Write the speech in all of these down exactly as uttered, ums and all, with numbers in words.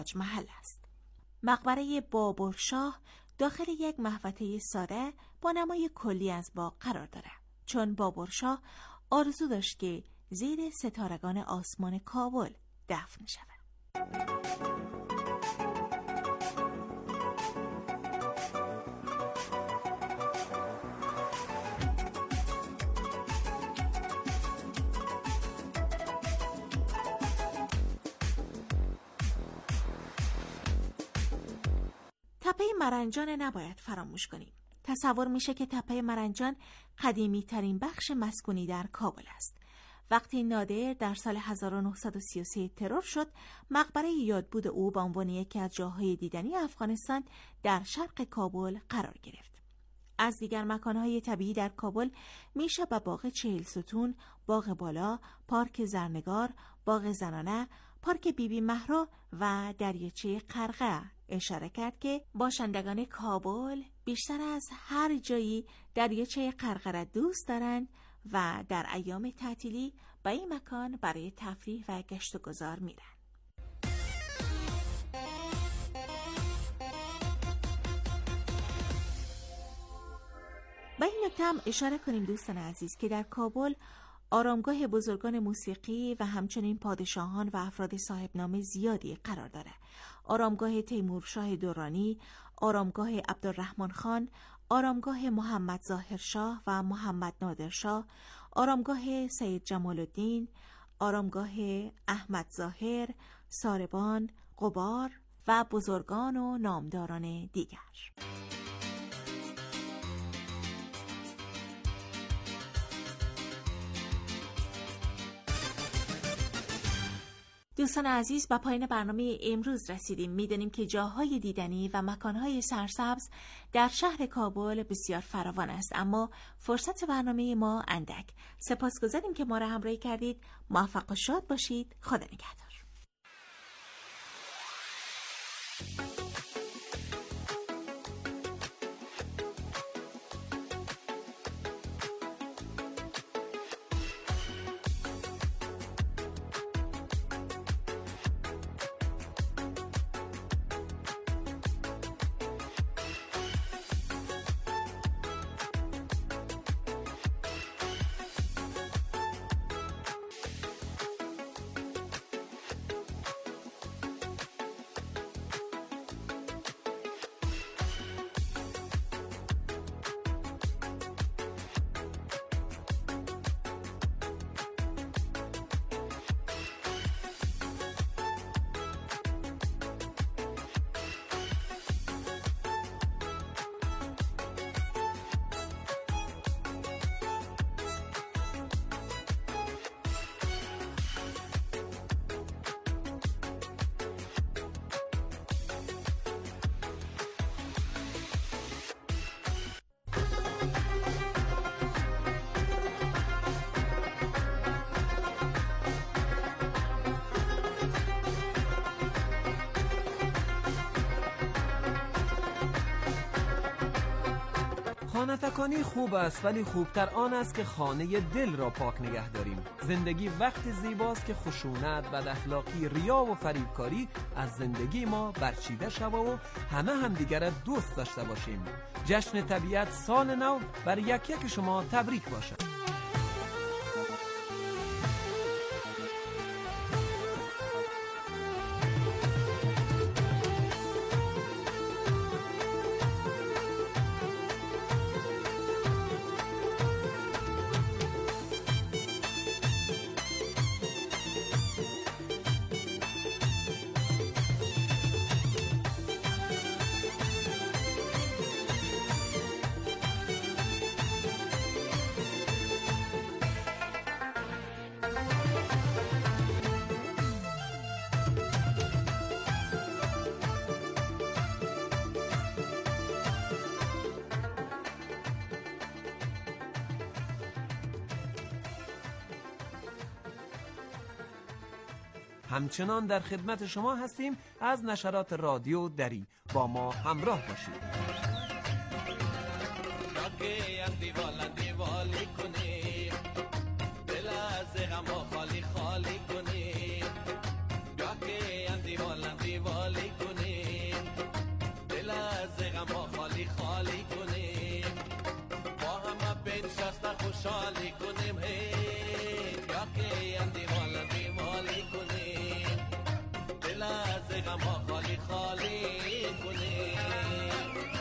تاج محل است. مقبره بابرشاه داخل یک محوطه ساده با نمای کلی از باغ قرار دارد، چون بابرشاه آرزو داشت که زیر ستارگان آسمان کابل دفن شود. تپه مرنجان نباید فراموش کنیم. تصور میشه که تپه مرنجان قدیمی ترین بخش مسکونی در کابل است. وقتی نادر در سال هزار و نهصد و سی و سه ترور شد، مقبره یادبود او به عنوان یکی از جاهای دیدنی افغانستان در شرق کابل قرار گرفت. از دیگر مکانهای طبیعی در کابل میشه به باغ چهل ستون، باغ بالا، پارک زرنگار، باغ زنانه، پارک بیبی بی مهرا و دریاچه قرقه اشاره کرد که باشندگان کابل بیشتر از هر جایی دریاچه قرقه را دوست دارند و در ایام تعطیلی به این مکان برای تفریح و گشت و گذار میرن. به این نکته هم اشاره کنیم دوستان عزیز که در کابل آرامگاه بزرگان موسیقی و همچنین پادشاهان و افراد صاحب نام زیادی قرار داره. آرامگاه تیمورشاه دورانی، آرامگاه عبدالرحمن خان، آرامگاه محمد ظاهر شاه و محمد نادر شاه، آرامگاه سید جمال الدین، آرامگاه احمد ظاهر، ساربان، قبار و بزرگان و نامداران دیگر. دوستان عزیز، به پایان برنامه امروز رسیدیم. می‌دانیم که جاهای دیدنی و مکانهای سرسبز در شهر کابل بسیار فراوان است، اما فرصت برنامه ما اندک. سپاسگزاریم که ما را همراهی کردید. موفق و شاد باشید. خدا نگهدار. خانه تکانی خوب است، ولی خوبتر آن است که خانه دل را پاک نگه داریم. زندگی وقت زیباست که خشونت، بد اخلاقی، ریا و فریبکاری از زندگی ما برچیده شود و همه همدیگر را دوست داشته باشیم. جشن طبیعت سال نو بر یک یک شما تبریک باشد. همچنان در خدمت شما هستیم از نشرات رادیو دری. با ما همراه باشید. خالی خالی کنی از غم ها خالی خالی کنیم.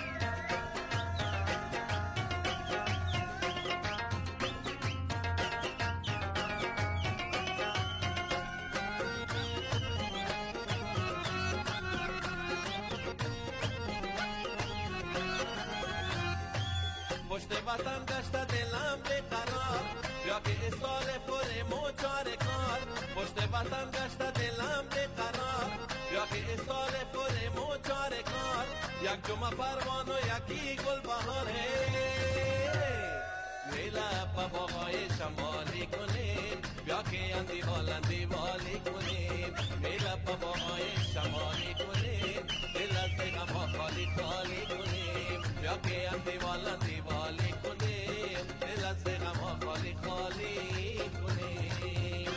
پشت وطن گشت دلم بیقرار، بیا که اسال خوره موچار کار. پشت وطن گشت دلم بیقرار، بیا که اسال خوره موچار کار. یک جمعه پروان و یکی گل بهاره، لیلا باغای شمالی کنیم، بیا که اندی والی والی کنیم. لیلا باغای شمالی کنیم، دل از غم ها خالی خالی کنیم. بیا که اندی والی والی کنیم، دل از غم ها خالی خالی کنیم.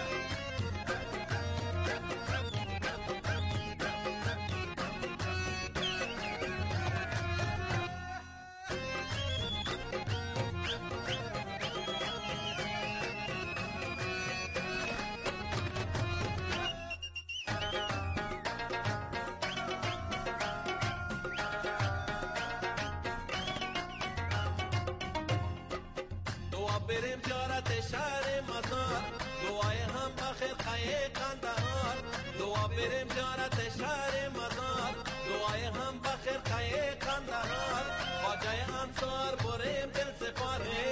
بریم زیارت شهر مزار، دعای هم بخیر خیه قندهار. دعا بریم زیارت شهر مزار، دعای هم بخیر خیه قندهار. خواجه انصار بریم دل سپاره،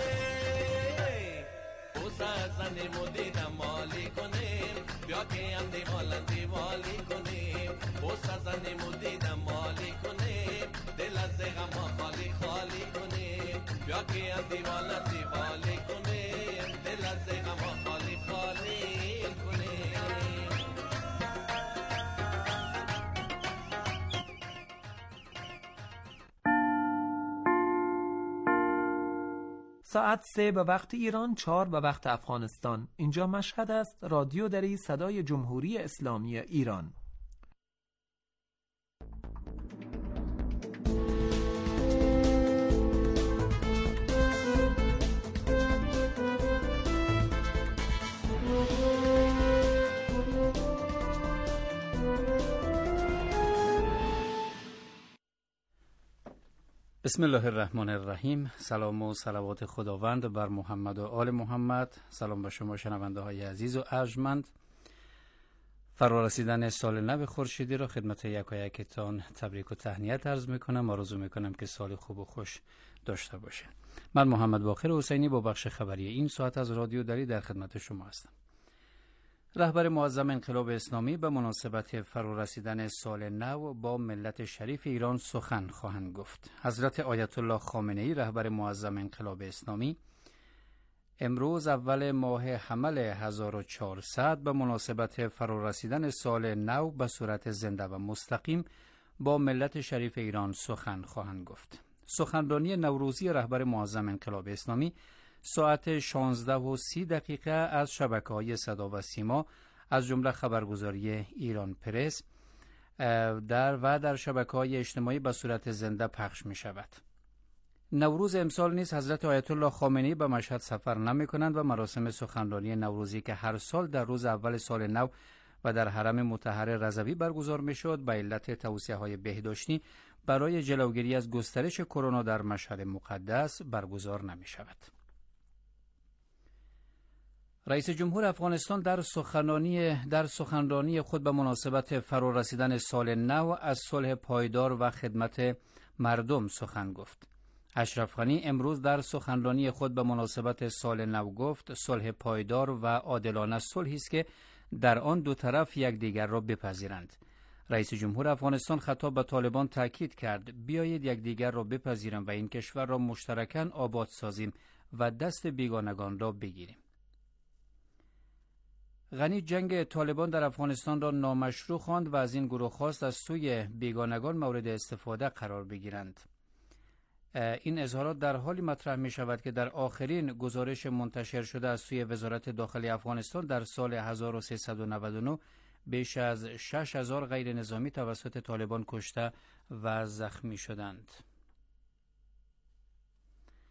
اوسا زنی مدیدم مالی کنیم، بیا که هم دیوالن دیوالی کنیم. اوسا زنی مدیدم مالی کنیم، دل از غم ها خالی خالی کنیم. بیا که هم دیوالن دیوالی کنیم، دل از غم ها خالی خالی کنیم. ساعت سه به وقت ایران، چهار به وقت افغانستان. اینجا مشهد است، رادیو دری صدای جمهوری اسلامی ایران. بسم الله الرحمن الرحیم. سلام و صلوات خداوند بر محمد و آل محمد. سلام به شما شنونده های عزیز و ارجمند. فرارسیدن سال نو خورشیدی را خدمت یکایکتان تبریک و تهنیت عرض میکنم. آرزو میکنم که سال خوب و خوش داشته باشه. من محمد باقر حسینی با بخش خبری این ساعت از رادیو دری در خدمت شما هستم. رهبر معظم انقلاب اسلامی به مناسبت فرارسیدن سال نو با ملت شریف ایران سخن خواهند گفت. حضرت آیت الله خامنه ای رهبر معظم انقلاب اسلامی امروز اول ماه حمل هزار و چهارصد به مناسبت فرارسیدن سال نو به صورت زنده و مستقیم با ملت شریف ایران سخن خواهند گفت. سخنرانی نوروزی رهبر معظم انقلاب اسلامی ساعت شانزده و سی دقیقه از شبکه‌های صدا و سیما از جمله خبرگزاری ایران پرس در و در شبکه‌های اجتماعی به صورت زنده پخش می شود. نوروز امسال نیز حضرت آیت الله خامنه‌ای به مشهد سفر نمی کنند و مراسم سخنرانی نوروزی که هر سال در روز اول سال نو و در حرم مطهر رضوی برگزار می شد به علت توصیه‌های بهداشتی برای جلوگیری از گسترش کرونا در مشهد مقدس برگزار نمی شود. رئیس جمهور افغانستان در سخنرانی در سخنرانی خود به مناسبت فرارسیدن سال نو از صلح پایدار و خدمت مردم سخن گفت. اشرف غنی امروز در سخنرانی خود به مناسبت سال نو گفت صلح پایدار و عادلانه صلحی است که در آن دو طرف یکدیگر را بپذیرند. رئیس جمهور افغانستان خطاب به طالبان تاکید کرد بیایید یکدیگر را بپذیریم و این کشور را مشترکاً آباد سازیم و دست بیگانگان را بگیریم. غنی جنگ طالبان در افغانستان را نامشروع خواند و از این گروه خواست از سوی بیگانگان مورد استفاده قرار بگیرند. این اظهارات در حالی مطرح می شود که در آخرین گزارش منتشر شده از سوی وزارت داخلی افغانستان در سال هزار و سیصد و نود و نه بیش از شش هزار غیر نظامی توسط طالبان کشته و زخمی شدند.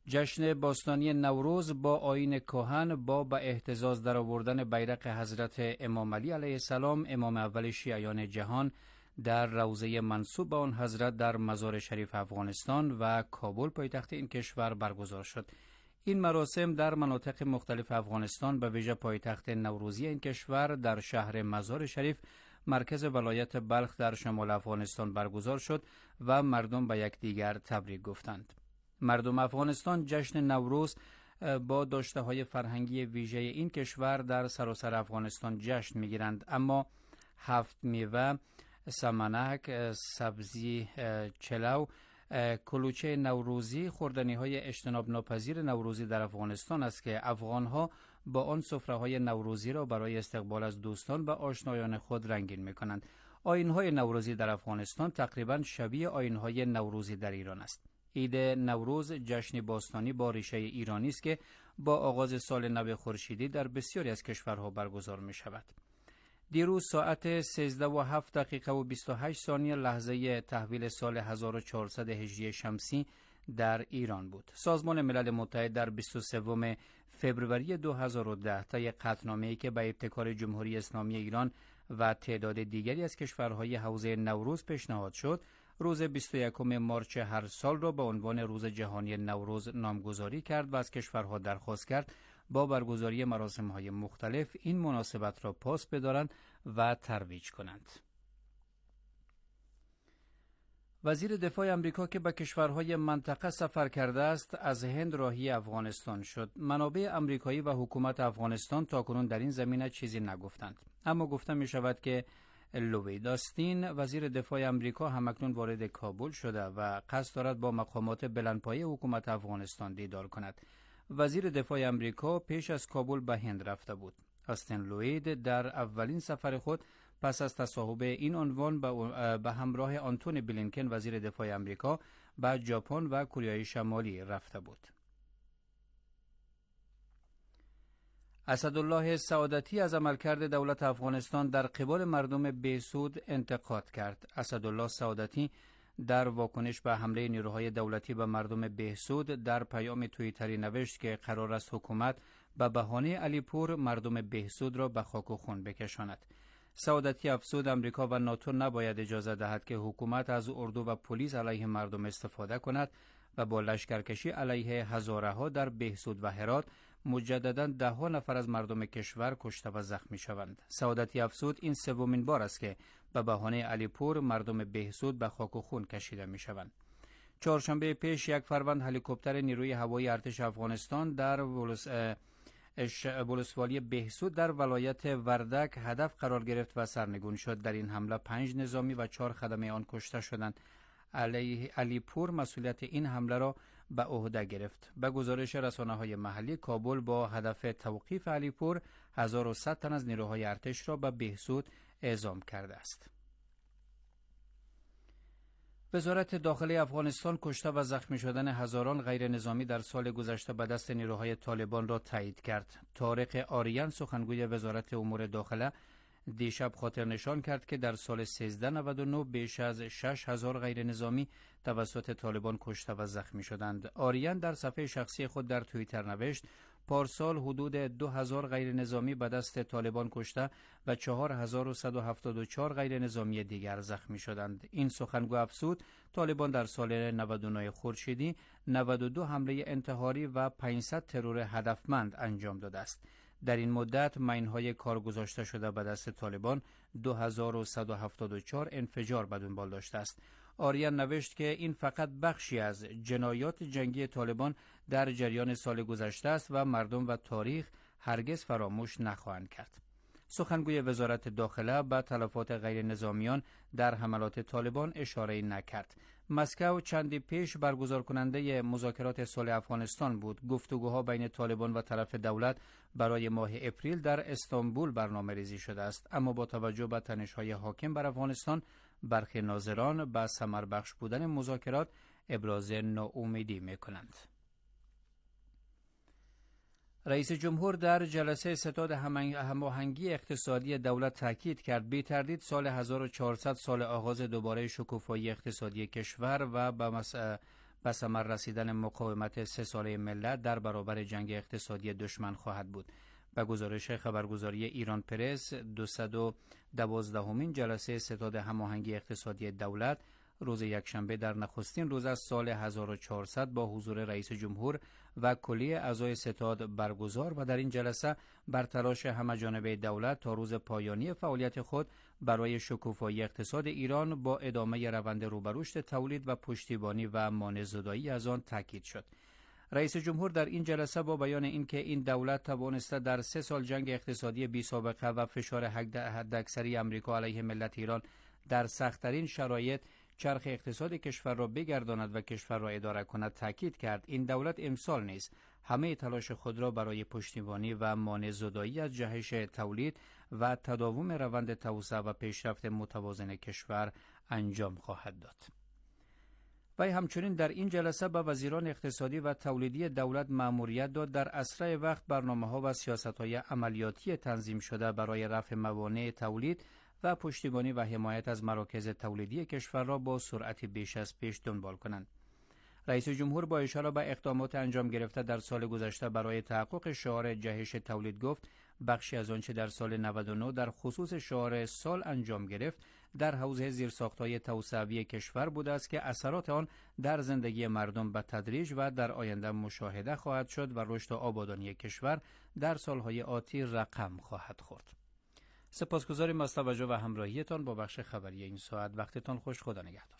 جشن باستانی نوروز با آیین کهن با به اهتزاز درآوردن بیرق حضرت امام علی علیه السلام امام اول شیعیان جهان در روضه منسوب به آن حضرت در مزار شریف افغانستان و کابل پایتخت این کشور برگزار شد. این مراسم در مناطق مختلف افغانستان به ویژه پایتخت نوروزی این کشور در شهر مزار شریف مرکز ولایت بلخ در شمال افغانستان برگزار شد و مردم به یکدیگر تبریک گفتند. مردم افغانستان جشن نوروز با داشته های فرهنگی ویژه این کشور در سراسر افغانستان جشن میگیرند، اما هفت میوه، سمنک، سبزی چلو، کلوچه نوروزی خوردنی های اجتناب ناپذیر نوروزی در افغانستان است که افغان ها با آن سفره های نوروزی را برای استقبال از دوستان و آشنایان خود رنگین می کنند. آیین های نوروزی در افغانستان تقریبا شبیه آیین های نوروزی در ایران است. عید نوروز جشن باستانی با ریشه ایرانی است که با آغاز سال نو خورشیدی در بسیاری از کشورها برگزار می شود. دیروز ساعت سیزده و هفت دقیقه و بیست و هشت ثانیه لحظه تحویل سال هزار و چهارصد هجری شمسی در ایران بود. سازمان ملل متحد در بیست و سوم فوریه دو هزار و ده طی قطعنامه‌ای که به ابتکار جمهوری اسلامی ایران و تعداد دیگری از کشورهای حوزه نوروز پیشنهاد شد، روز بیست و یکم مارس هر سال را به عنوان روز جهانی نوروز نامگذاری کرد و از کشورها درخواست کرد با برگزاری مراسم‌های مختلف این مناسبت را پاس بدارند و ترویج کنند. وزیر دفاع آمریکا که به کشورهای منطقه سفر کرده است از هند راهی افغانستان شد. منابع آمریکایی و حکومت افغانستان تاکنون در این زمینه چیزی نگفتند، اما گفته می شود که لوید آستین وزیر دفاع آمریکا همکنون وارد کابل شده و قصد دارد با مقامات بلندپایه حکومت افغانستان دیدار کند. وزیر دفاع آمریکا پیش از کابل به هند رفته بود. آستین لوید در اولین سفر خود پس از تصاحب این عنوان به همراه آنتونی بلینکن وزیر دفاع آمریکا به ژاپن و کره شمالی رفته بود. اسدالله سعادتی از عملکرد دولت افغانستان در قبال مردم بیسود انتقاد کرد. اسدالله سعادتی در واکنش به حمله نیروهای دولتی به مردم بهسود در پیام توییتری نوشت که قرار است حکومت به بهانه علیپور مردم بهسود را به خاک و خون بکشاند. سعادتی افزود آمریکا و ناتو نباید اجازه دهد که حکومت از اردو و پلیس علیه مردم استفاده کند و با لشکرکشی علیه هزاره ها در بهسود و هرات مجددا ده ها نفر از مردم کشور کشته و زخمی شوند. سعادتی افزود این سومین بار است که به بهانه علیپور مردم بهسود به خاک و خون کشیده می شوند. چهارشنبه پیش یک فروند هلیکوپتر نیروی هوایی ارتش افغانستان در ولس ولسوالی بهسود در ولایت وردک هدف قرار گرفت و سرنگون شد. در این حمله پنج نظامی و چهار خدمه آن کشته شدند. علی علیپور مسئولیت این حمله را به عهده گرفت. به گزارش رسانه‌های محلی، کابل با هدف توقیف علیپور هزار و صد تن از نیروهای ارتش را به بهسود اعزام کرده است. وزارت داخلی افغانستان کشته و زخمی شدن هزاران غیر نظامی در سال گذشته به دست نیروهای طالبان را تایید کرد. طارق آریان سخنگوی وزارت امور داخله دیشب خاطر نشان کرد که در سال سیزده نود و نه بیش از شش هزار غیر نظامی توسط طالبان کشته و زخمی شدند. آریان در صفحه شخصی خود در توییتر نوشت پارسال حدود دو هزار غیر نظامی به دست طالبان کشته و چهار هزار و صد و هفتاد و چهار غیر نظامی دیگر زخمی شدند. این سخنگو افزود طالبان در سال نود و نه خورشیدی نود و دو حمله انتحاری و پانصد ترور هدفمند انجام داده است. در این مدت ماین‌های کار گذاشته شده به دست طالبان دو هزار و صد و هفتاد و چهار انفجار به دنبال داشته است. آریان نوشت که این فقط بخشی از جنایات جنگی طالبان در جریان سال گذشته است و مردم و تاریخ هرگز فراموش نخواهند کرد. سخنگوی وزارت داخله به تلفات غیر نظامیان در حملات طالبان اشاره نکرد. مسکو چندی پیش برگزار کننده مذاکرات صلح افغانستان بود. گفتگوها بین طالبان و طرف دولت برای ماه اپریل در استانبول برنامه ریزی شده است، اما با توجه به تنش‌های حاکم بر افغانستان برخی ناظران به ثمربخش بودن مذاکرات ابراز ناامیدی می‌کنند. رئیس جمهور در جلسه ستاد هماهنگی اقتصادی دولت تاکید کرد بی تردید سال هزار و چهارصد سال آغاز دوباره شکوفایی اقتصادی کشور و به ثمر رسیدن مقاومت سه ساله ملت در برابر جنگ اقتصادی دشمن خواهد بود. به گزارش خبرگزاری ایران پرس، دویست و دوازدهمین جلسه ستاد هماهنگی اقتصادی دولت روز یکشنبه در نخستین روز از سال هزار و چهارصد با حضور رئیس جمهور و کلیه اعضای ستاد برگزار و در این جلسه بر تلاش همه‌جانبه دولت تا روز پایانی فعالیت خود برای شکوفایی اقتصاد ایران با ادامه روند روبرشت تولید و پشتیبانی و مانع‌زدایی از آن تاکید شد. رئیس جمهور در این جلسه با بیان اینکه این دولت توانسته در سه سال جنگ اقتصادی بی سابقه و فشار حداکثری آمریکا علیه ملت ایران در سخت‌ترین شرایط چرخ اقتصاد کشور را بگرداند و کشور را اداره کند تاکید کرد. این دولت امسال نیز همه تلاش خود را برای پشتیبانی و مانع‌زدایی از جهش تولید و تداوم روند توسعه و پیشرفت متوازن کشور انجام خواهد داد. وی همچنین در این جلسه به وزیران اقتصادی و تولیدی دولت مأموریت داد در اسرع وقت برنامه‌ها و سیاست‌های عملیاتی تنظیم شده برای رفع موانع تولید و پشتیبانی و حمایت از مراکز تولیدی کشور را با سرعت بیش از پیش دنبال کنند. رئیس جمهور با اشاره به اقدامات انجام گرفته در سال گذشته برای تحقق شعار جهش تولید گفت بخشی از آنچه در سال نود و نه در خصوص شعار سال انجام گرفت در حوزه زیرساخت‌های توسعوی کشور بوده است که اثرات آن در زندگی مردم به تدریج و در آینده مشاهده خواهد شد و رشد و آبادانی کشور در سالهای آتی رقم خواهد خورد. سپاسگزاریم از توجه و همراهیتان با بخش خبری این ساعت. وقتتان خوش. خدا نگهدار.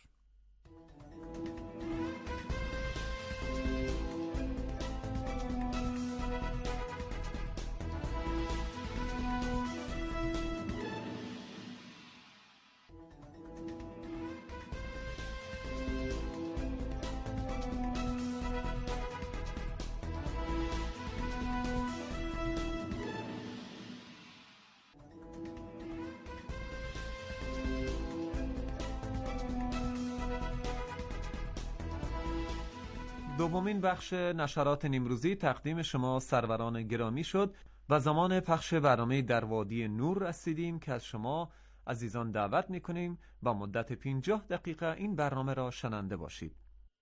دومین بخش نشرات نیمروزی تقدیم شما سروران گرامی شد و زمان پخش برنامه در وادی نور رسیدیم که از شما عزیزان دعوت می‌کنیم با مدت پنجاه دقیقه این برنامه را شنونده باشید.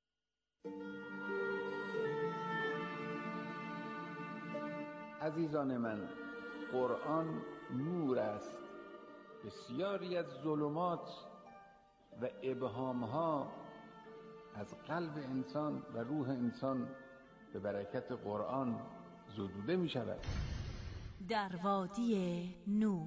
عزیزان من، قرآن نور است. بسیاری از ظلمات و ابهام‌ها از قلب انسان و روح انسان به برکت قرآن زدوده می شود. در وادی نور.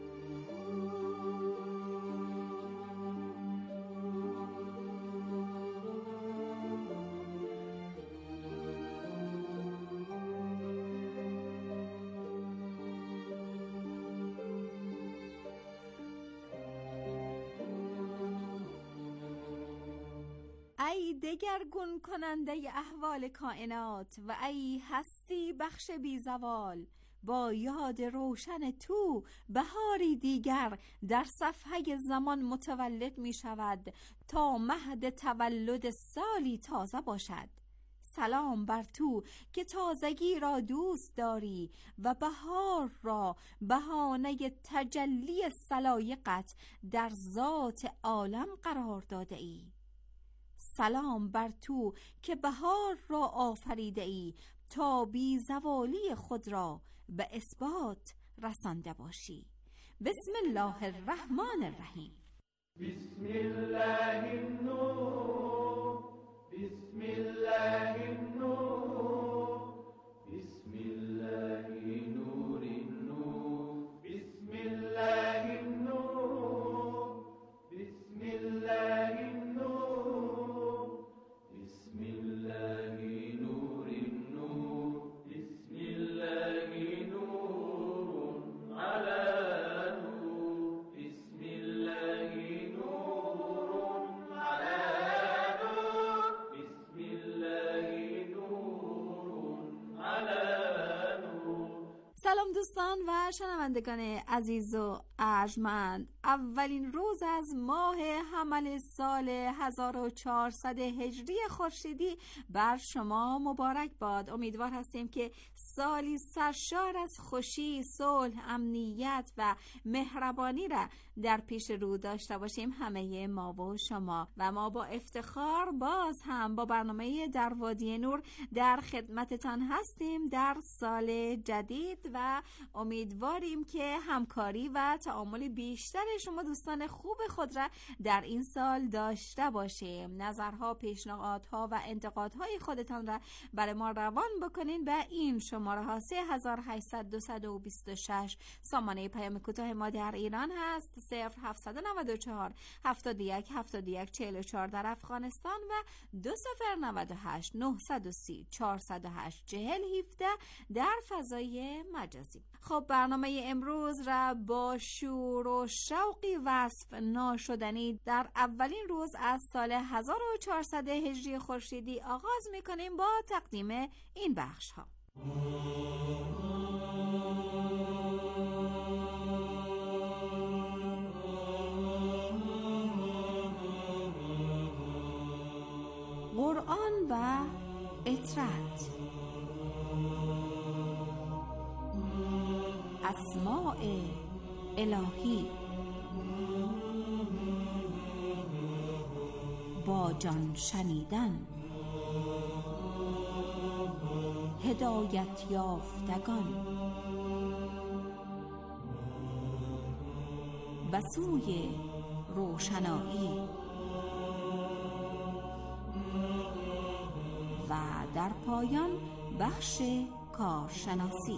ای دگرگون کننده احوال کائنات و ای هستی بخش بی زوال، با یاد روشن تو بهاری دیگر در صفحه زمان متولد می شود تا مهد تولد سالی تازه باشد. سلام بر تو که تازگی را دوست داری و بهار را بهانه تجلی سلایقت در ذات عالم قرار داده ای. سلام بر تو که بهار را آفریده ای تا بی زوالی خود را به اثبات رسانده باشی. بسم الله الرحمن الرحیم. بسم الله النور، بسم الله النور، بسم الله نور النور، بسم الله النور، بسم الله النور، بسم الله نور النور، بسم الله نور على نور، بسم الله نور على نور، بسم الله نور على نور. سلام دوستان و شنوندگان عزیز و ارجمند، اولین روز از ماه حمل سال هزار و چهارصد هجری خورشیدی بر شما مبارک باد. امیدوار هستیم که سالی سرشار از خوشی، صلح، امنیت و مهربانی را در پیش رو داشته باشیم، همه ما و شما. و ما با افتخار باز هم با برنامه در وادی نور در خدمتتان هستیم در سال جدید و امیدواریم که همکاری و تعامل بیشتر شما دوستان خوب خود را در این سال داشته باشیم. نظرها، پیشنهادها و انتقادهای خودتان را برای ما روان بکنین به این شماره ها سه هزار و هشتصد دویست و بیست و شش سامانه پیام کوتاه ما در ایران هست، صفر هفتصد و نود و چهار هفتاد و یک هفتاد و یک چهل و چهار در افغانستان و دو صفر نود و هشت نهصد و سی چهارصد و هشت چهل هفده در فضای مجازی. خب برنامه امروز را با شور و شوقی وصف ناشدنی در اولین روز از سال هزار و چهارصد هجری خورشیدی آغاز می‌کنیم با تقدیم این بخش ها. قرآن و اطرت، اسماء الهی، با جان شنیدن، هدایت یافتگان، به سوی روشنایی و در پایان بخش کارشناسی.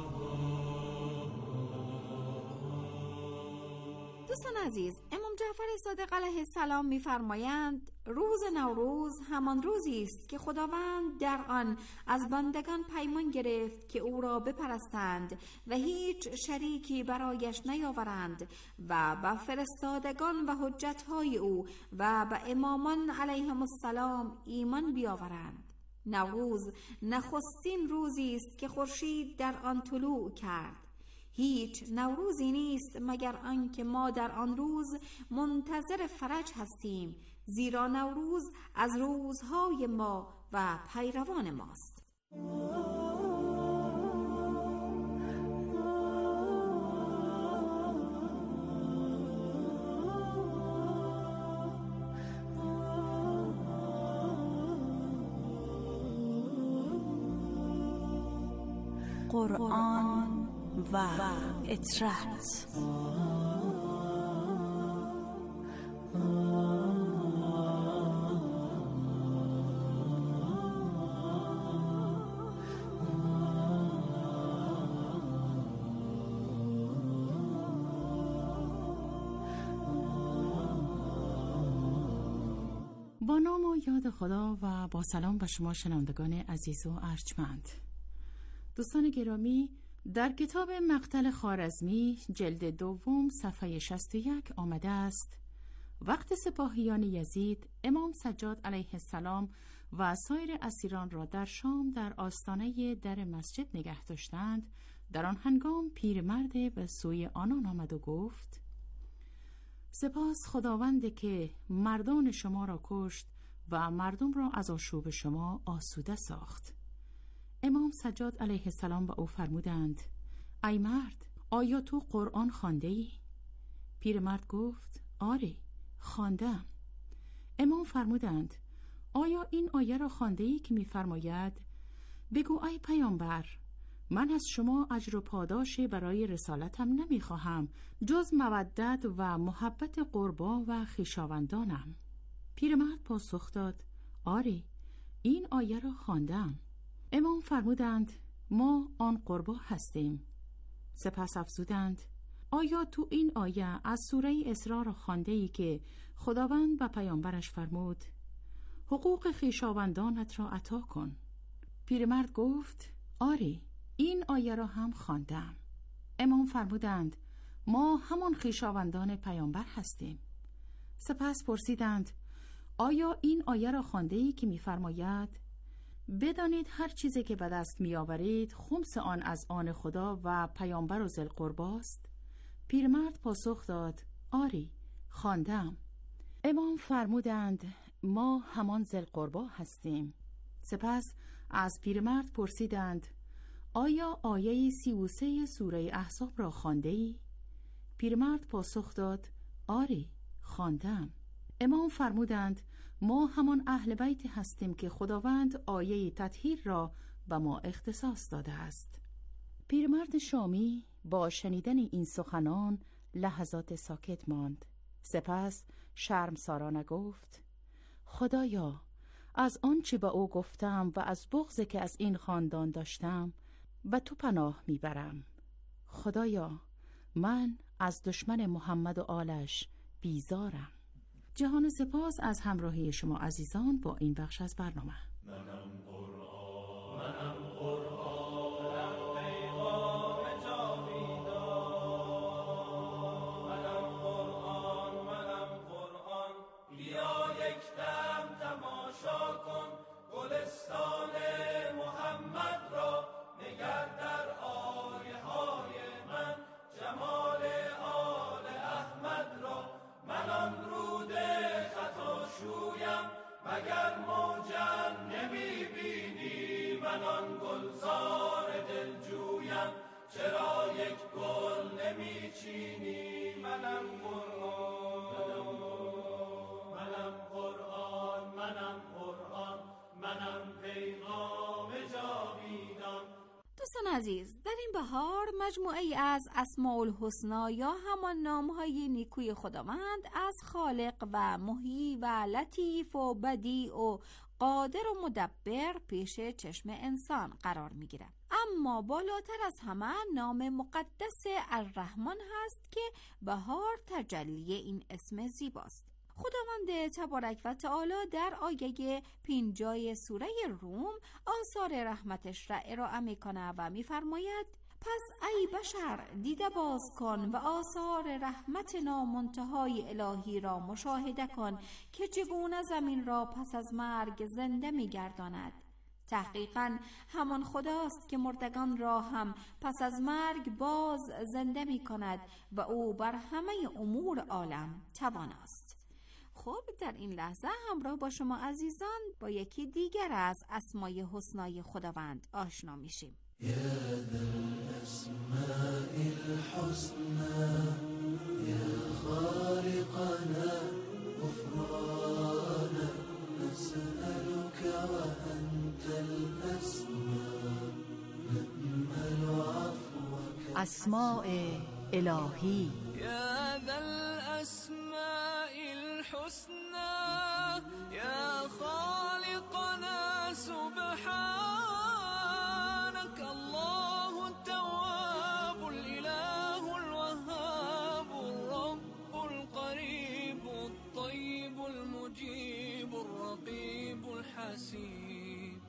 دوستان عزیز، امام جعفر صادق علیه السلام می‌فرمایند روز نوروز همان روزی است که خداوند در آن از بندگان پیمان گرفت که او را بپرستند و هیچ شریکی برایش نیاورند و به فرستادگان و حجت‌های او و به امامان علیهم السلام ایمان بیاورند. نوروز نخستین روزی است که خورشید در آن طلوع کرد. هیچ نوروزی نیست مگر آن که ما در آن روز منتظر فرج هستیم، زیرا نوروز از روزهای ما و پیروان ماست. قرآن و اطرت. با نام و یاد خدا و با سلام به شما شنوندگان عزیز و ارجمند. دوستان گرامی، در کتاب مقتل خوارزمی جلد دوم صفحه شصت و یک آمده است: وقت سپاهیان یزید امام سجاد علیه السلام و سایر اسیران را در شام در آستانه در مسجد نگه داشتند، در آن هنگام پیرمرد به سوی آنان آمد و گفت: سپاس خداوند که مردان شما را کشت و مردم را از آشوب شما آسوده ساخت. امام سجاد علیه السلام به او فرمودند: ای مرد، آیا تو قرآن خوانده ای؟ پیرمرد گفت: آره، خواندم. امام فرمودند: آیا این آیه را خوانده ای که می‌فرماید بگو ای پیامبر، من از شما اجر و پاداش برای رسالتم نمی‌خواهم جز مودت و محبت قربا و خویشاوندانم؟ پیرمرد پاسخ داد: آره، این آیه را خواندم. امام فرمودند: ما آن قربا هستیم. سپس افزودند: آیا تو این آیه از سوره اسراء را خوانده ای که خداوند به پیامبرش فرمود حقوق خویشاوندانت را عطا کن؟ پیرمرد گفت: آره، این آیه را هم خواندم. امام فرمودند: ما همان خویشاوندان پیامبر هستیم. سپس پرسیدند: آیا این آیه را خوانده ای که می‌فرماید بدانید هر چیزی که به دست می‌آورید خمس آن از آن خدا و پیامبر و ذی القرباست؟ پیرمرد پاسخ داد: آری، خواندم. امام فرمودند ما همان ذوالقربی هستیم. سپس از پیرمرد پرسیدند آیا آیه سی و سه سوره احزاب را خوانده‌ای؟ پیرمرد پاسخ داد آری، خواندم. امام فرمودند ما همان اهل بیت هستیم که خداوند آیه تطهیر را به ما اختصاص داده است. پیرمرد شامی با شنیدن این سخنان لحظات ساکت ماند. سپس شرمسارانه گفت خدایا، از آنچه به او گفتم و از بغضی که از این خاندان داشتم به تو پناه میبرم. خدایا، من از دشمن محمد و آلش بیزارم. جهان و سپاس از همراهی شما عزیزان با این بخش از برنامه. منم قرآن، منم قرآن، پیغام جاویدان. منم قرآن، منم قرآن، بیا یک دم تماشا کن گلستان محمد را. نگر در آیه های من جمال آل احمد را. من آن رود خطا شویم مگر موجم نمی بینی؟ من آن گلزار دلجویم چرا یک گل نمی چینی؟ منم قرآن، منم قرآن، منم قرآن، منم پیغام جاویدان. دوستان عزیز، در این بهار مجموعه‌ای از اسماء الحسنا یا همان نام‌های نیکوی خداوند از خالق و محیی و لطیف و بدیع و قادر و مدبر پیش چشم انسان قرار می‌گیرد. اما بالاتر از همه نام مقدس الرحمن هست که بهار تجلی این اسم زیباست. خداوند تبارک و تعالی در آیه پنجاه سوره روم آثار رحمتش را ارائه میکنه و میفرماید پس ای بشر دیده باز کن و آثار رحمت نامنتهای الهی را مشاهده کن که چگونه زمین را پس از مرگ زنده میگرداند. تحقیقاً همان خداست که مردگان را هم پس از مرگ باز زنده می کند و او بر همه امور عالم تواناست. خب در این لحظه همراه با شما عزیزان با یکی دیگر از اسمای حسنای خداوند آشنا میشیم. یا ذا الاسماء الحسنى یا خالقنا غفرانا نسألك وأنت الأسماء نأمل عفوك. اسماء الهی. یا ذا الاسماء الحسنى یا خالقنا سبحانك الله التواب الاله الوهاب الرب القريب الطيب المجيب الرقيب الحسيب.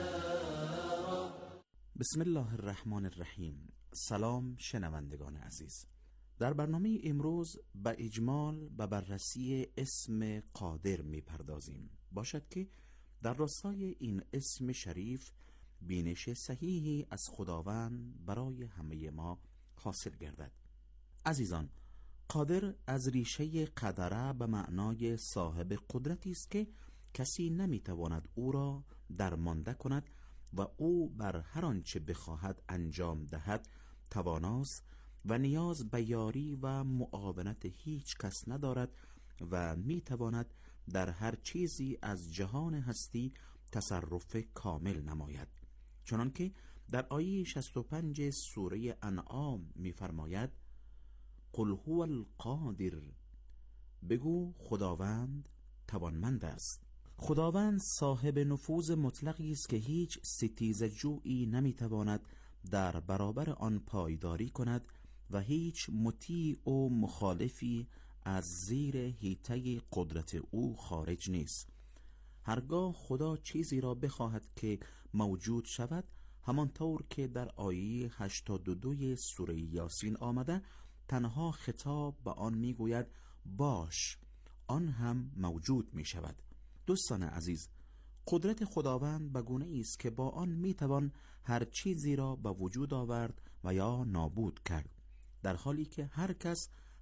بسم الله الرحمن الرحیم. سلام شنوندگان عزیز. در برنامه امروز به اجمال به بررسی اسم قادر می پردازیم. باشد که در راستای این اسم شریف بینش صحیحی از خداوند برای همه ما حاصل گردد. عزیزان، قادر از ریشه قدره به معنای صاحب قدرتی است که کسی نمی تواند او را درمانده کند و او بر هر آنچه بخواهد انجام دهد تواناست و نیاز به یاری و معاونت هیچ کس ندارد و می تواند در هر چیزی از جهان هستی تصرف کامل نماید. چنانکه در آیه شصت و پنج سوره انعام می فرماید قل هو القادر، بگو خداوند توانمند است. خداوند صاحب نفوذ مطلقی است که هیچ ستیزه جویی نمی تواند در برابر آن پایداری کند و هیچ مطیع و مخالفی از زیر حیطه قدرت او خارج نیست. هرگاه خدا چیزی را بخواهد که موجود شود، همانطور که در آیه هشتاد و دو سوره یاسین آمده، تنها خطاب به آن میگوید باش، آن هم موجود می شود. دوستان عزیز، قدرت خداوند به گونه‌ای است که با آن میتوان هر چیزی را به وجود آورد و یا نابود کرد، در حالی که هر کس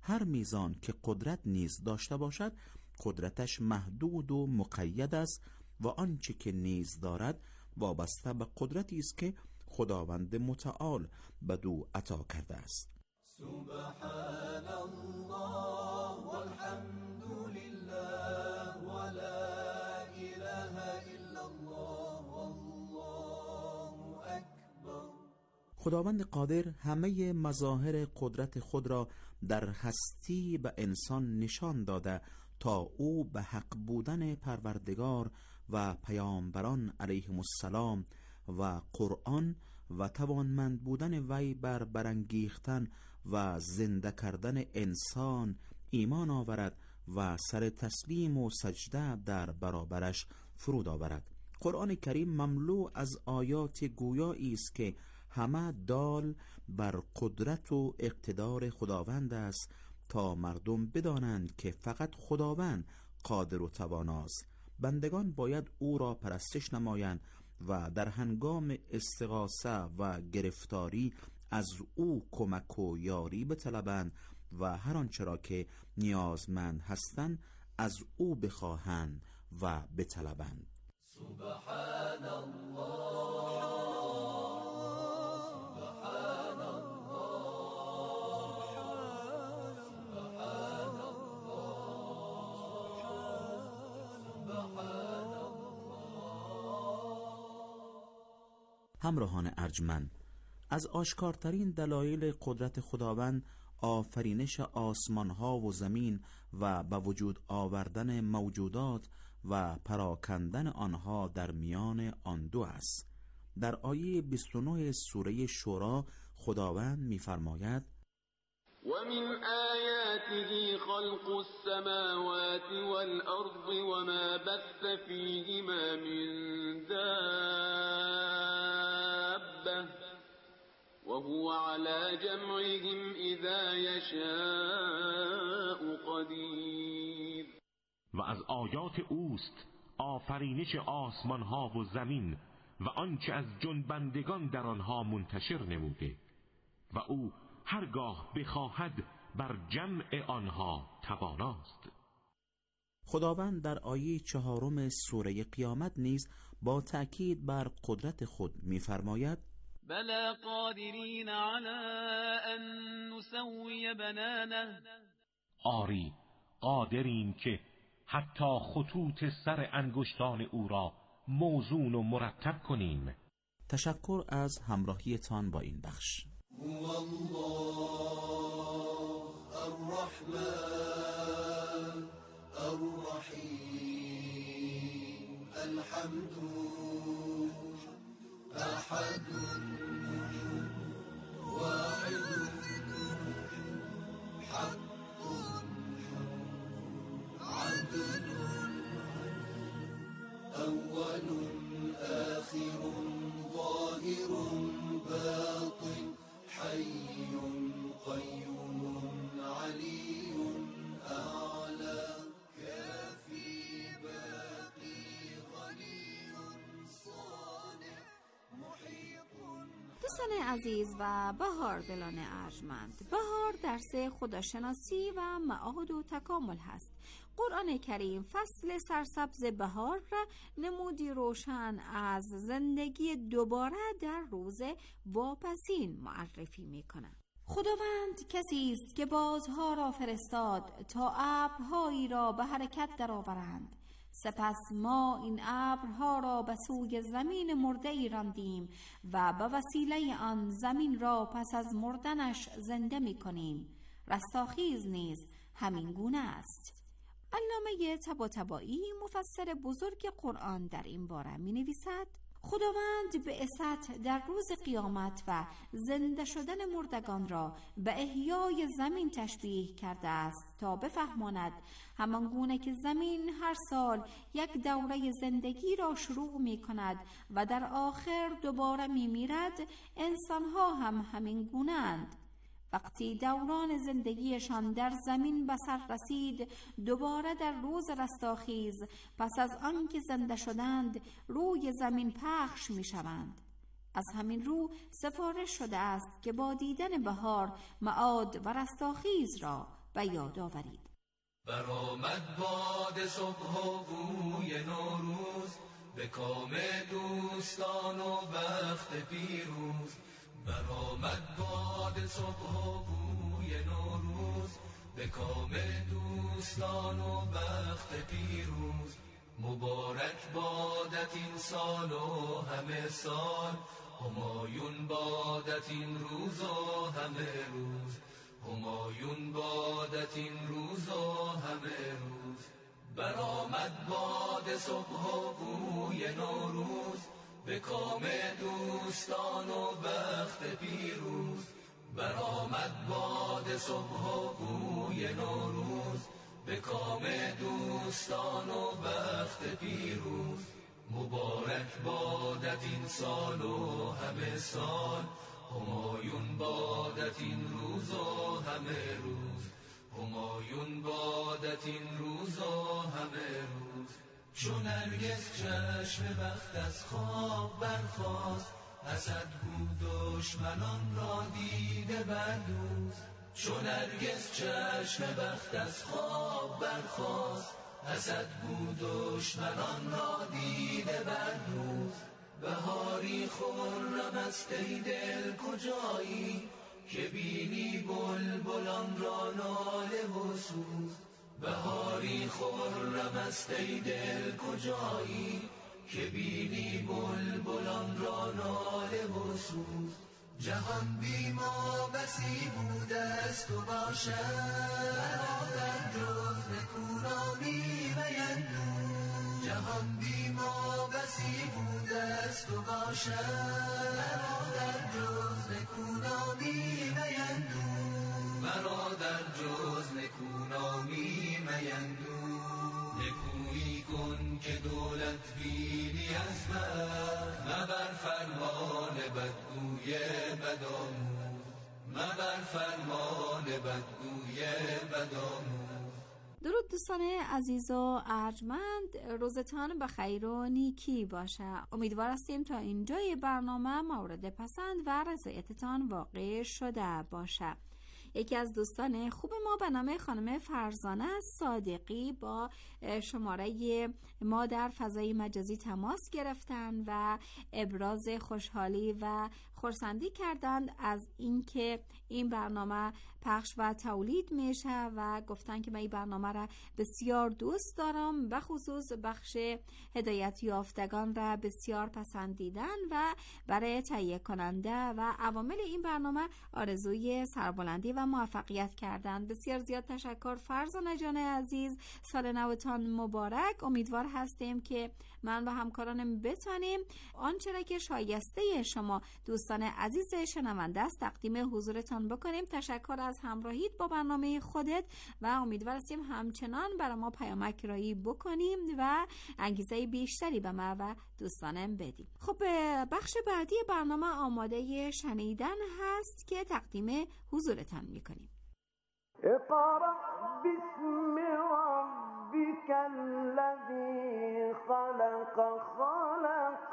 هر میزان که قدرت نیز داشته باشد قدرتش محدود و مقید است و آنچه که نیز دارد وابسته به قدرتی است که خداوند متعال بدو عطا کرده است. سبحان الله والحمد لله ولا اله الا الله والله اکبر. خداوند قادر همه مظاهر قدرت خود را در هستی به انسان نشان داده تا او به حق بودن پروردگار و پیامبران علیهم السلام و قرآن و توانمند بودن وی بر برانگیختن و زنده کردن انسان ایمان آورد و سر تسلیم و سجده در برابرش فرود آورد. قرآن کریم مملو از آیات گویایی است که همه دال بر قدرت و اقتدار خداوند است تا مردم بدانند که فقط خداوند قادر و تواناست. بندگان باید او را پرستش نمایند و در هنگام استغاثه و گرفتاری از او کمک و یاری بطلبند و هر آنچه را که نیازمند هستند از او بخواهند و بطلبند. سبحان الله سبحان الله سبحان الله. همراهان ارجمند، از آشکارترین دلایل قدرت خداوند آفرینش آسمان ها و زمین و به وجود آوردن موجودات و پراکندن آنها در میان آن دو است. در آیه بیست و نه سوره شورا خداوند می‌فرماید: ومن آياته خلق السماوات والأرض وما بث فيهما من دابة وهو على جمعهم إذا يشاء قدير. و از آیات اوست آفرینش آسمان ها و زمین و آنچه از جنبندگان در آنها منتشر نموده و او هرگاه بخواهد بر جمع آنها تواناست. خداوند در آیه چهارم سوره قیامت نیز با تأکید بر قدرت خود می‌فرماید: بلا قادرین علی ان نسوی بنانه. آری قادریم که حتی خطوط سر انگشتان او را موزون و مرتب کنیم. تشکر از همراهیتان با این بخش. هو الله الرحمن الرحیم الحمد احد واحد حق عدل اول آخر ظاهر باطن حي قيوم علي أعلى كافي باقي غني صانع محيط. دوستان عزیز و بهار دلان ارجمند، بهار درس خداشناسی و معاد و تکامل هست. قرآن کریم فصل سرسبز بهار را نمودی روشن از زندگی دوباره در روز واپسین معرفی می کند. خداوند کسی است که بازها را فرستاد تا ابرهایی را به حرکت درآورند. سپس ما این ابرها را به سوی زمین مرده ای راندیم و به وسیله آن زمین را پس از مردنش زنده می کنیم. رستاخیز نیز همین گونه است. علامه طباطبایی مفسر بزرگ قرآن در این باره می نویسد: خداوند بعثت در روز قیامت و زنده شدن مردگان را به احیای زمین تشبیه کرده است تا بفهماند همان گونه که زمین هر سال یک دوره زندگی را شروع می کند و در آخر دوباره می میرد، انسانها هم همین گونه اند. وقتی دوران زندگیشان در زمین به سر رسید، دوباره در روز رستاخیز پس از آنکه زنده شدند روی زمین پخش می شوند. از همین رو سفارش شده است که با دیدن بهار معاد و رستاخیز را و یاد آورید. برآمد باد صبح و بوی نوروز، به کام دوستان و بخت پیروز. برآمد باد صبح و بوی نوروز، به کام دوستان و بخت پیروز. مبارک بادت این سال و همه سال، همایون بادت این روز و همه روز. همایون بادت این روز و همه روز. برآمد باد صبح و بوی نوروز، به کام دوستان و بخت پیروز. برآمد باد صبح و بوی نوروز، به کام دوستان و بخت پیروز. مبارک بادت این سال و همه سال، همایون بادت این روز و همه روز. همایون بادت این روز و همه روز. چون نرگس چشم بخت از خواب برخاست، حسد گو دشمنان را دیده بردوز. چون نرگس چشم بخت از خواب برخاست، حسد گو دشمنان را دیده بردوز. بهاری خرم است ای دل کجایی، که بینی بلبلان را ناله و سوز. بهاری خرم است ای دل کجایی، که بینی بلبلان را ناله و سوز. جهان بی ما بسی بوده است و باشد، در جز نکونامی میندوز. جهان بی ما بسی بوده است و باشد، در جز نکونامی میندوز. مرا در جز نکونامی میندوز. نکویی کن که دولت بینی از من، مبر فرمان بدگوی بدآموز. مبر فرمان بدگوی بدآموز. درود دوستان عزیز و ارجمند، روزتان بخیر و نیکی باشه. امیدوار هستیم تا اینجای برنامه مورد پسند و رضایتتان واقع شده باشه. یکی از دوستان خوب ما به نام خانم فرزانه صادقی با شماره ما در فضای مجازی تماس گرفتن و ابراز خوشحالی و خرسندی کردند از اینکه این برنامه پخش و تولید میشه و گفتن که من این برنامه را بسیار دوست دارم، به خصوص بخش هدایت یافتگان را بسیار پسندیدن و برای تهیه کننده و عوامل این برنامه آرزوی سربلندی و موفقیت کردن. بسیار زیاد تشکر فرزانه جان عزیز، سال نوتان مبارک. امیدوار هستیم که من و همکارانم بتانیم آنچه را که شایسته شما دوستان عزیز شنونده است تقدیم حضورتان بکنیم. تشکر از همراهیت با برنامه خودت و امیدوار هستیم همچنان برای ما پیامک رایی بکنیم و انگیزه بیشتری به ما و دوستانم بدیم. خب بخش بعدی برنامه آماده شنیدن هست که تقدیم حضورتان میکنیم. اقرأ باسم ربك الذي خلق خلق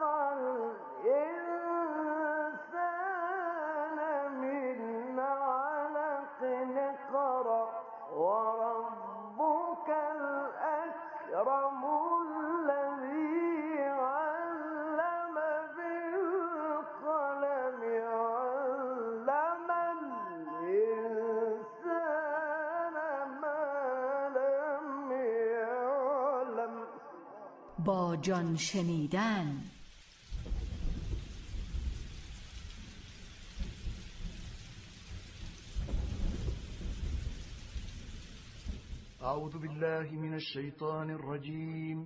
الإنسان من علق اقرأ وربك الأكرم الذي علم بالقلم علم الإنسان ما لم يعلم. با جان شنیدن. أعوذ بالله من الشيطان الرجيم.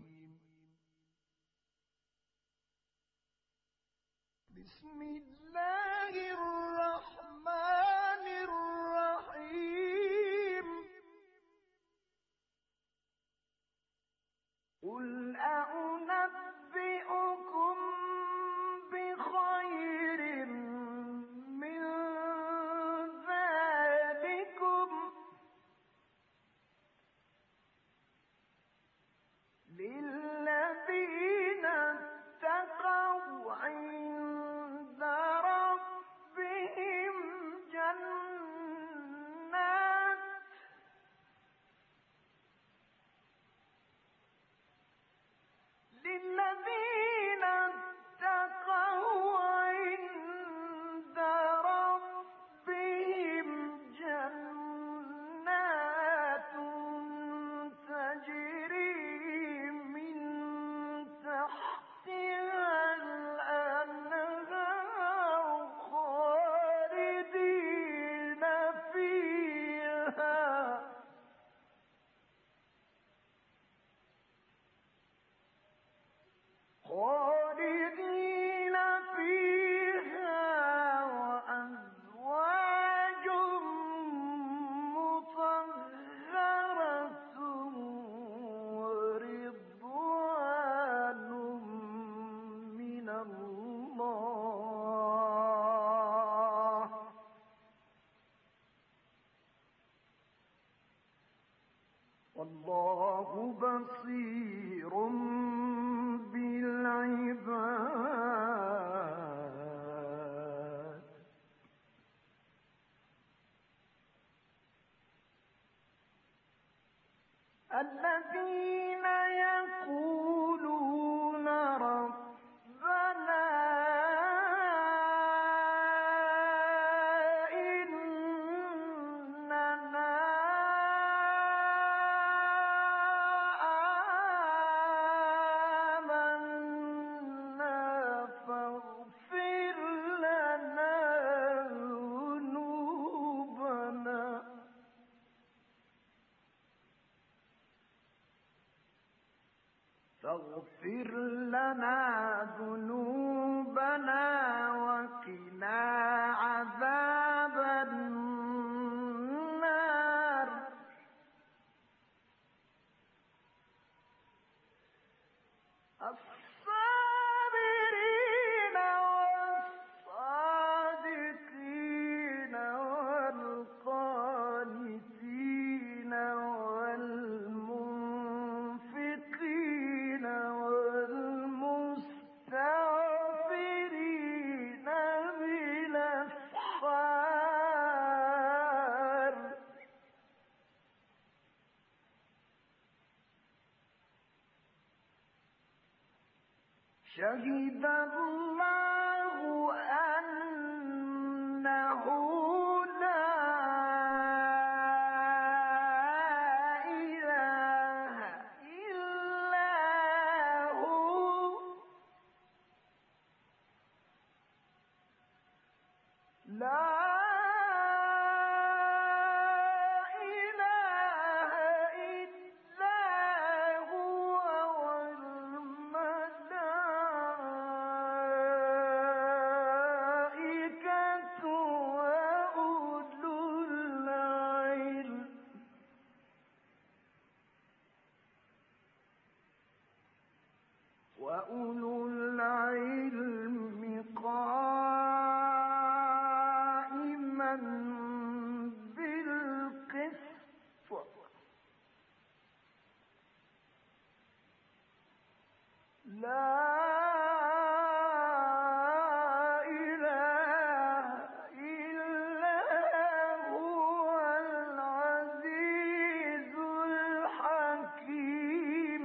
بسم الله الرحمن الرحيم. قل أنبئكم بخير من ذلكم للذين اتقوا عند ربهم جنات خالدین فیها و ازواج مطهرة و رضوان من الله والله بصیر بالعباد. الذين يقولون ربنا إننا فاغفر لنا ذنوبنا وقنا عذاب النار. الصابرين والصادقين والقانتين والمنفقين والمستغفرين بالأسحار. شهد الله أنه لا إله إلا هو لا وأولو العلم قائما بالقسط. لا إله إلا هو العزيز الحكيم.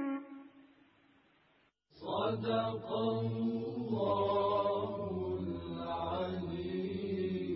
صدق الله العلي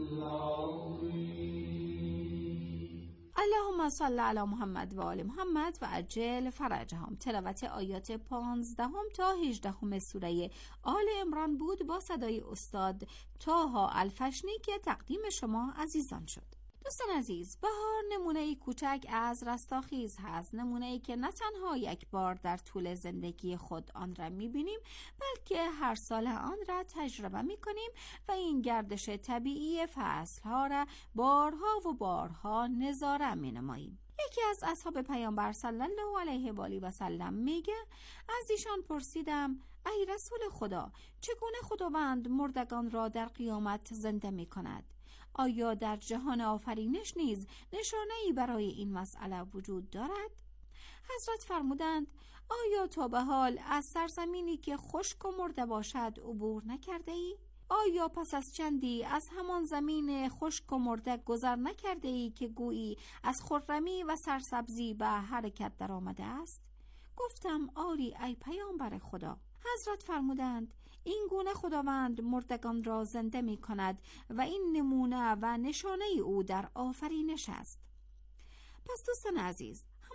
العظيم. اللهم صل علی محمد و آل محمد و عجل فرجهم. تلاوت آیات پانزدهم تا هجدهم سوره آل عمران بود با صدای استاد طاها الفشنی که تقدیم شما عزیزان شد. دوستان عزیز، بهار نمونه‌ای کوچک از رستاخیز هست، نمونه‌ای که نه تنها یک بار در طول زندگی خود آن را می‌بینیم، بلکه هر سال آن را تجربه می‌کنیم و این گردش طبیعی فصل‌ها را بارها و بارها نظاره می‌نماییم. یکی از اصحاب پیامبر صلی الله علیه و آله و سلم میگه، از ایشان پرسیدم ای رسول خدا، چگونه خداوند مردگان را در قیامت زنده می‌کند؟ آیا در جهان آفرینش نیز نشانه‌ای برای این مسئله وجود دارد؟ حضرت فرمودند آیا تا به حال از سرزمینی که خشک و مرده باشد عبور نکرده ای؟ آیا پس از چندی از همان زمین خشک و مرده گذر نکرده ای که گویی از خرمی و سرسبزی به حرکت در آمده است؟ گفتم آری ای پیامبر خدا. حضرت فرمودند این گونه خداوند مردگان را زنده می کند و این نمونه و نشانه او در آفرینش است. پس دوستان عزیز،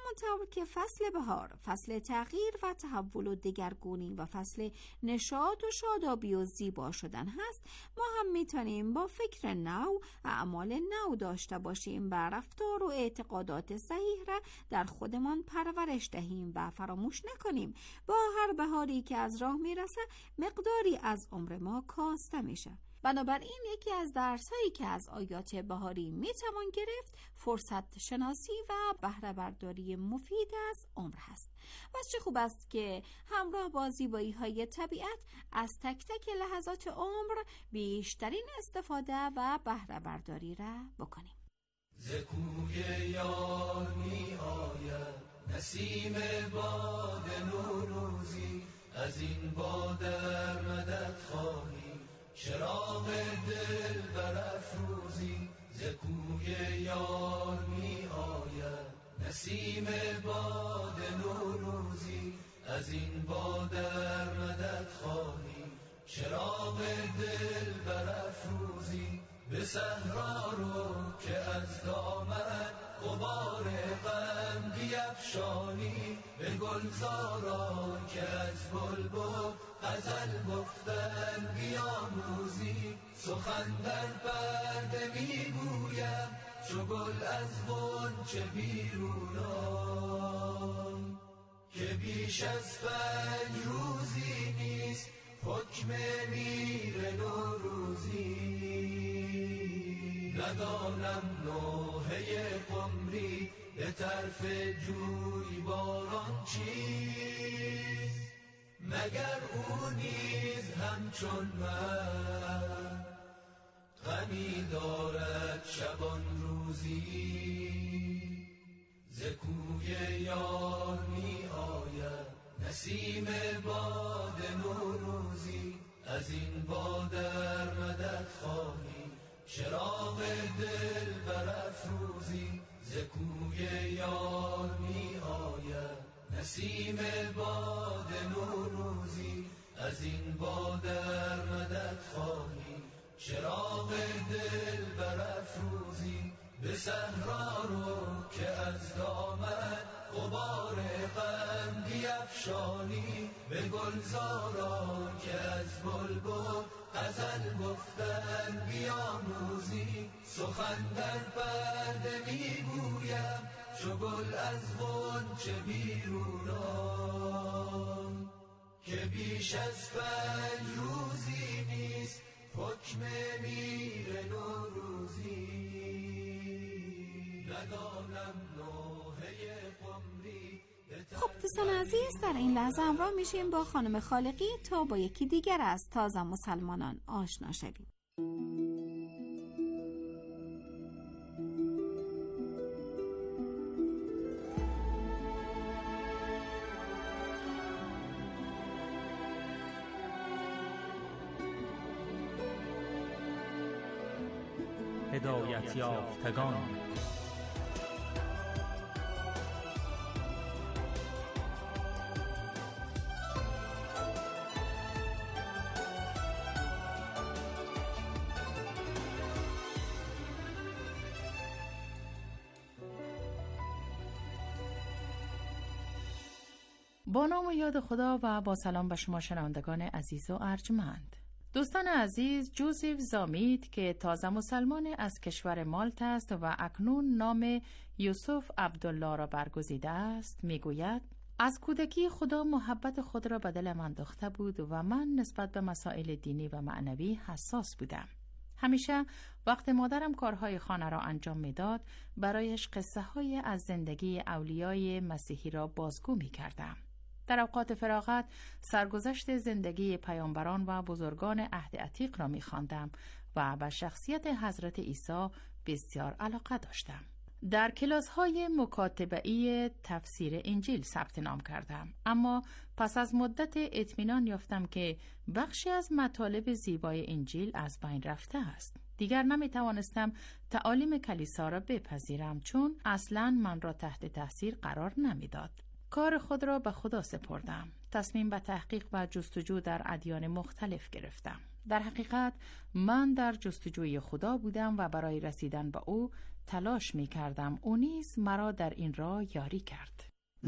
همانطور که فصل بهار فصل تغییر و تحول و دگرگونی و فصل نشاط و شادابی و زیبا شدن هست، ما هم میتونیم با فکر نو، اعمال نو داشته باشیم و رفتار و اعتقادات صحیح را در خودمان پرورش دهیم و فراموش نکنیم با هر بهاری که از راه میرسه مقداری از عمر ما کاسته میشه. بنابراین یکی از درس‌هایی که از آیات بهاری میتوان گرفت فرصت شناسی و بهره برداری مفید از عمر هست. و چه خوب است که همراه با زیبایی‌های طبیعت از تک تک لحظات عمر بیشترین استفاده و بهره برداری را بکنیم. ز کوی یار می آید نسیم باد نوروزی، از این باد مدد خواهی چراغ دل برافروزی. ز کوی یار می آید نسیم باد نوروزی، از این باد مدد خواهی چراغ دل برافروزی. به صحرا رو که از دامن غبار غم بیفشانی، به گلزارا که از بلبل غزل گفتن بیاموزی. سخن در پرده میگویم چو گل از غنچه بیرونان، که بیش از پنج روزی نیست حکم میر نوروزی. ندانم نوحه قمری به طرف جوی باران چیست، مگر او نیز همچون من غمی دارد شبان روزی. ز کوی یار می آید نسیم باد نوروزی، از این باد مدد خواهی چراغ دل برافروزی. ز کوی یار می آید نسیم باد نوروزی، از این باد مدد خواهی چراغ دل برافروزی. به صحرا رو که از دامن غبار غم بیفشانی، به گلزارا که از بلبل غزل گفتن بیاموزی. سخن در پرده میگویم چو گل از غنچه بیرونان، که بیش از پنج روزی نیست حکم میر نوروزی. ندانم نوحه قمری. خب دوستان عزیز، در این لحظه همراه میشیم با خانم خالقی تا با یکی دیگر از تازه مسلمانان آشنا شویم. هدایت یافتگان. با نام و یاد خدا و با سلام به شما شنوندگان عزیز و ارجمند. دوستان عزیز، جوزف زامید که تازه مسلمان از کشور مالت است و اکنون نام یوسف عبدالله را برگزیده است، میگوید از کودکی خدا محبت خود را به دلم انداخته بود و من نسبت به مسائل دینی و معنوی حساس بودم. همیشه وقت مادرم کارهای خانه را انجام میداد، برایش قصه های از زندگی اولیای مسیحی را بازگو می کردم. در اوقات فراغت سرگذشت زندگی پیامبران و بزرگان عهد عتیق را می خواندم و به شخصیت حضرت عیسی بسیار علاقه داشتم. در کلاس‌های مکاتبه‌ای تفسیر انجیل ثبت نام کردم، اما پس از مدت اطمینان یافتم که بخشی از مطالب زیبای انجیل از بین رفته است. دیگر نمی توانستم تعالیم کلیسا را بپذیرم، چون اصلاً من را تحت تاثیر قرار نمی داد. کار خود را به خدا سپردم. تصمیم به تحقیق و جستجو در ادیان مختلف گرفتم. در حقیقت من در جستجوی خدا بودم و برای رسیدن به او تلاش می کردم. او نیز مرا در این راه یاری کرد.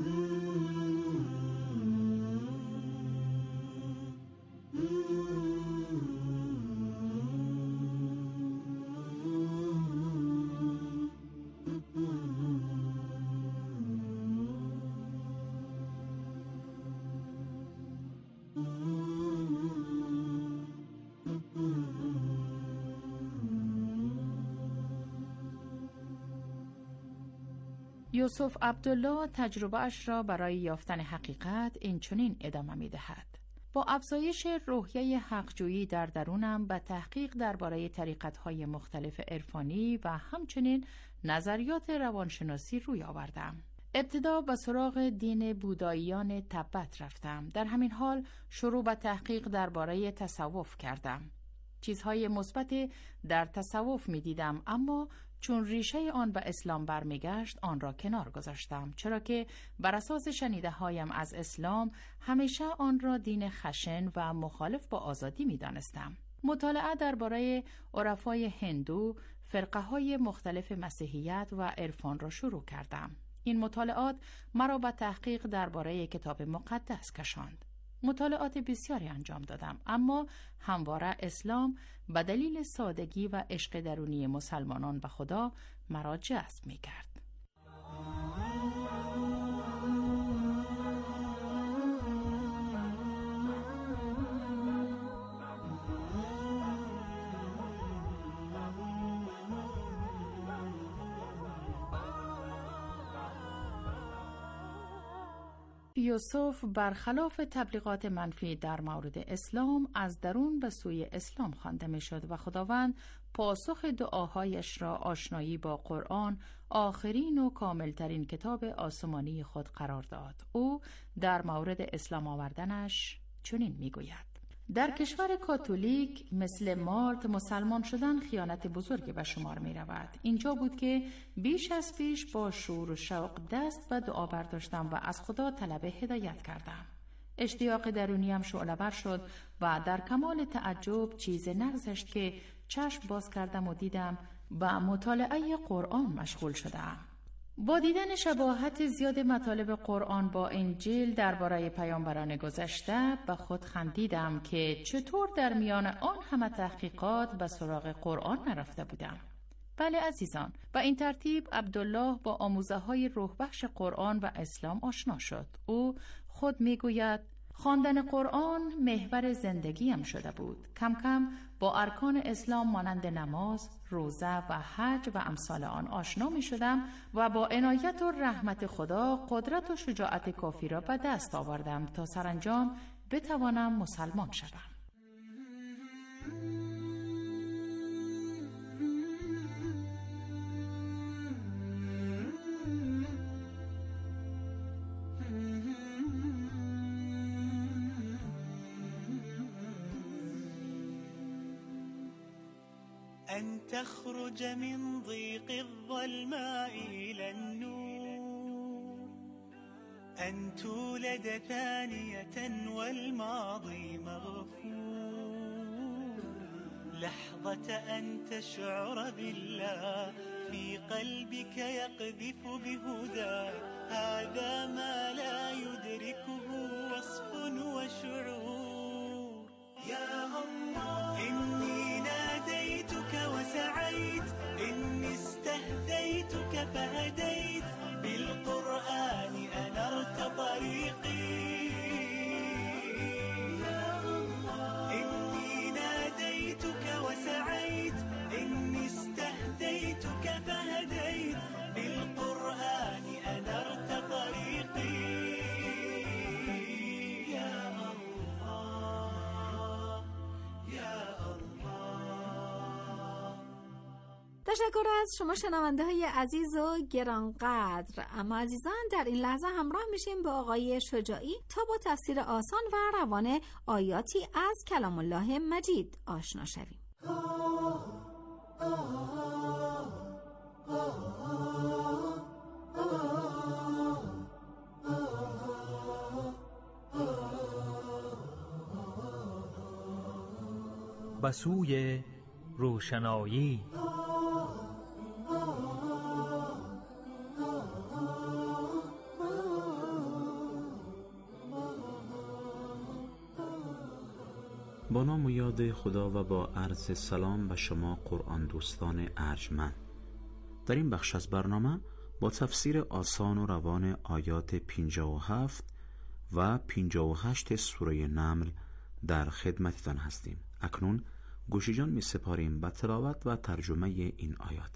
یوسف عبدالله تجربه اش را برای یافتن حقیقت اینچنین ادامه می دهد. با افزایش روحیه حقجویی در درونم به تحقیق درباره طریقت‌های مختلف عرفانی و همچنین نظریات روانشناسی روی آوردم. ابتدا به سراغ دین بوداییان تبت رفتم. در همین حال شروع به تحقیق درباره تصوف کردم. چیزهای مثبت در تصوف می دیدم، اما چون ریشه آن به اسلام برمیگشت آن را کنار گذاشتم، چرا که بر اساس شنیده هایم از اسلام همیشه آن را دین خشن و مخالف با آزادی می دانستم. مطالعه درباره عرفای هندو، فرقه های مختلف مسیحیت و عرفان را شروع کردم. این مطالعات مرا به تحقیق درباره کتاب مقدس کشاند. مطالعات بسیاری انجام دادم، اما همواره اسلام به دلیل سادگی و عشق درونی مسلمانان به خدا مرا جذب می کرد. یوسف برخلاف تبلیغات منفی در مورد اسلام از درون به سوی اسلام خوانده می شد و خداوند پاسخ دعاهایش را آشنایی با قرآن، آخرین و کاملترین کتاب آسمانی خود قرار داد. او در مورد اسلام آوردنش چنین می گوید: در کشور کاتولیک مثل مالت مسلمان شدن خیانت بزرگی به شمار می رود. اینجا بود که بیش از پیش با شور و شوق دست و دعا برداشتم و از خدا طلب هدایت کردم. اشتیاق درونیم شعله‌ور شد و در کمال تعجب چیز نگذشت که چشم باز کردم و دیدم با مطالعه قرآن مشغول شدم. با دیدن شباهت زیاد مطالب قرآن با انجیل درباره پیامبران گذشته به خود خندیدم که چطور در میان آن همه تحقیقات به سراغ قرآن نرفته بودم. بله عزیزان، و این ترتیب عبدالله با آموزه های روح بخش قرآن و اسلام آشنا شد. او خود میگوید خواندن قرآن محور زندگیم شده بود. کم کم با ارکان اسلام مانند نماز، روزه و حج و امثال آن آشنا می شدم و با عنایت و رحمت خدا قدرت و شجاعت کافی را به دست آوردم تا سرانجام بتوانم مسلمان شوم. أن تخرج من ضيق الظلماء إلى النور، أن تولد ثانية والماضي مغفور، لحظة أن تشعر بالله في قلبك يقذف بهدى، هذا ما لا يدركه وصف وشعور. يا الله إني ناديتك وسعيت، إني استهديتك فهديت، بالقرآن أنرت طريقي. يا الله إني ناديتك وسعيت، إني استهديتك فهديت، بالقرآن أنرت طريقي. يا الله يا تشکر از شما شنونده های عزیز و گرانقدر. اما عزیزان در این لحظه همراه میشیم با آقای شجاعی تا با تفسیر آسان و روان آیاتی از کلام الله مجید آشنا شویم. به سوی روشنایی. با نام و یاد خدا و با عرض سلام به شما قرآن دوستان ارجمند. در این بخش از برنامه با تفسیر آسان و روان آیات پنجاه و هفت و پنجاه و هشت سوره نمل در خدمتتان هستیم. اکنون گوش جان می سپاریم به تلاوت و ترجمه این آیات.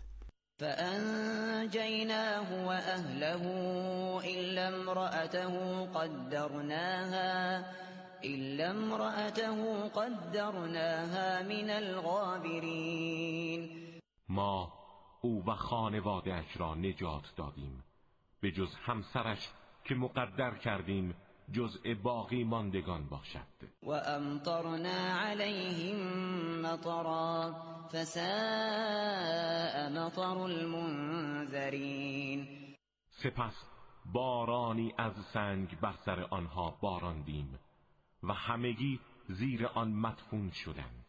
فأنجيناه وأهله إلا امرأته قدرناها إلا امرأته قدرناها من الغابرين. ما او و خانواده‌اش را نجات دادیم به جز همسرش که مقدر کردیم جزء باقی ماندگان باشد. و امطرنا علیهم مطرا فساء مطر المنذرین. سپس بارانی از سنگ بر سر آنها باراندیم و همگی زیر آن مدفون شدند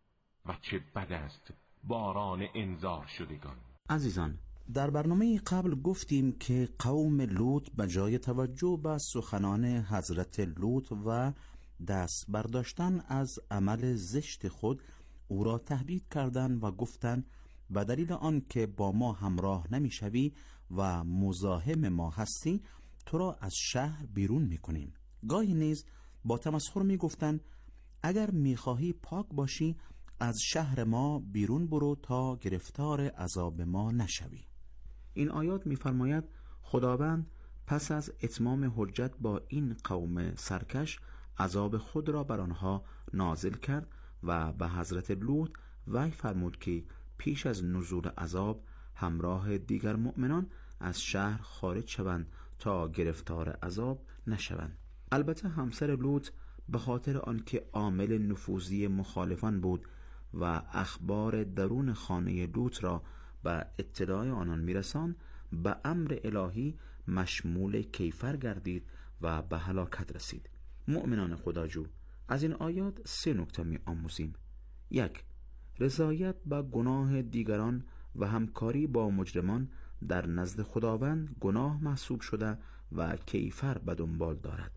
و چه بد است باران انذار شدگان. عزیزان، در برنامه قبل گفتیم که قوم لوط به جای توجه به سخنان حضرت لوط و دست برداشتن از عمل زشت خود او را تهدید کردند و گفتند به دلیل آن که با ما همراه نمیشوی و مزاحم ما هستی تو را از شهر بیرون میکنیم. گاهی نیز با تمسخر میگفتند اگر میخواهی پاک باشی از شهر ما بیرون برو تا گرفتار عذاب ما نشوی. این آیات می‌فرماید خداوند پس از اتمام حجت با این قوم سرکش عذاب خود را بر آنها نازل کرد و به حضرت لوط وحی فرمود که پیش از نزول عذاب همراه دیگر مؤمنان از شهر خارج شوند تا گرفتار عذاب نشوند. البته همسر لوط به خاطر آنکه عامل نفوذی مخالفان بود و اخبار درون خانه لوط را به اطلاع آنان میرساند به امر الهی مشمول کیفر گردید و به هلاکت رسید. مؤمنان خداجو، از این آیات سه نکته می آموزیم. یک، رضایت به گناه دیگران و همکاری با مجرمان در نزد خداوند گناه محسوب شده و کیفر به دنبال دارد.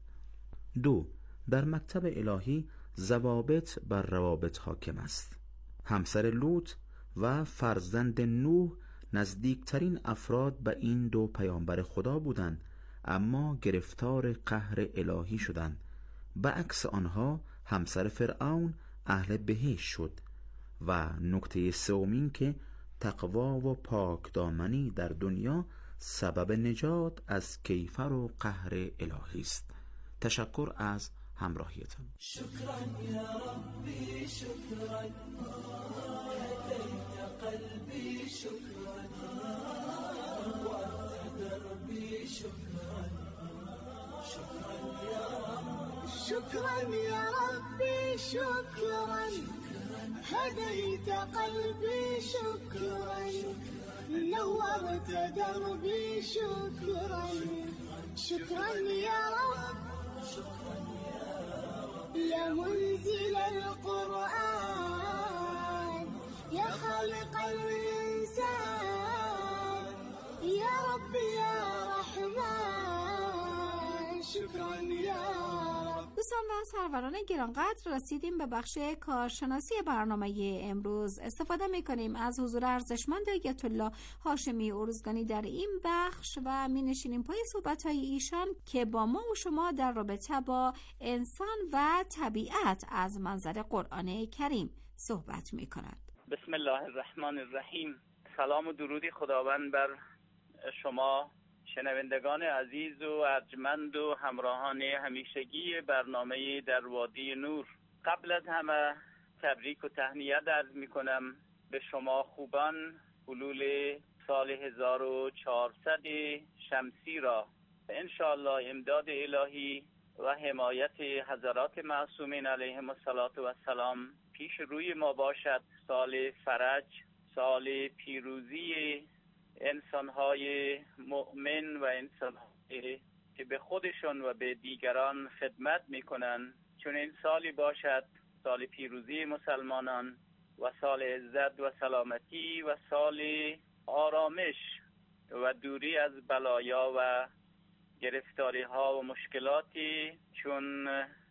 دو، در مکتب الهی ضوابط بر روابط حاکم است. همسر لوط و فرزند نوح نزدیکترین افراد به این دو پیامبر خدا بودند، اما گرفتار قهر الهی شدند. به عکس آنها همسر فرعون اهل بهشت شد. و نکته سومین که تقوا و پاک دامنی در دنیا سبب نجات از کیفر و قهر الهی است. تشکر از همراهیتان. شکرا یا ربی شکرا هدیت قلبی شکرا وارت دربی شکرا شکرا یا رب شکرا یا ربی شکرا هدیت قلبی شکرا نورت دربی شکرا شکرا یا رب يا منزل القرآن يا خالق الإنسان يا رب يا رحمن شكرا يا رب. دوستان و سروران گرانقدر، رسیدیم به بخش کارشناسی برنامه امروز. استفاده میکنیم از حضور ارزشمند آیت الله هاشمی ارزگانی در این بخش و می نشینیم پای صحبت‌های ایشان که با ما و شما در رابطه با انسان و طبیعت از منظر قرآن کریم صحبت میکنند. بسم الله الرحمن الرحیم. سلام و درودی خداوند بر شما شنوندگان عزیز و ارجمند و همراهان همیشگی برنامه در وادی نور. قبل از همه تبریک و تهنیت عرض می کنم به شما خوبان حلول سال هزار و چهارصد شمسی را. انشاءالله امداد الهی و حمایت حضرات معصومین علیهم السلام پیش روی ما باشد. سال فرج، سال پیروزی انسان‌های مؤمن و انسان‌هایی که به خودشون و به دیگران خدمت می‌کنند. چون این سالی باشد سال پیروزی مسلمانان و سال عزت و سلامتی و سال آرامش و دوری از بلایا و گرفتاری ها و مشکلاتی، چون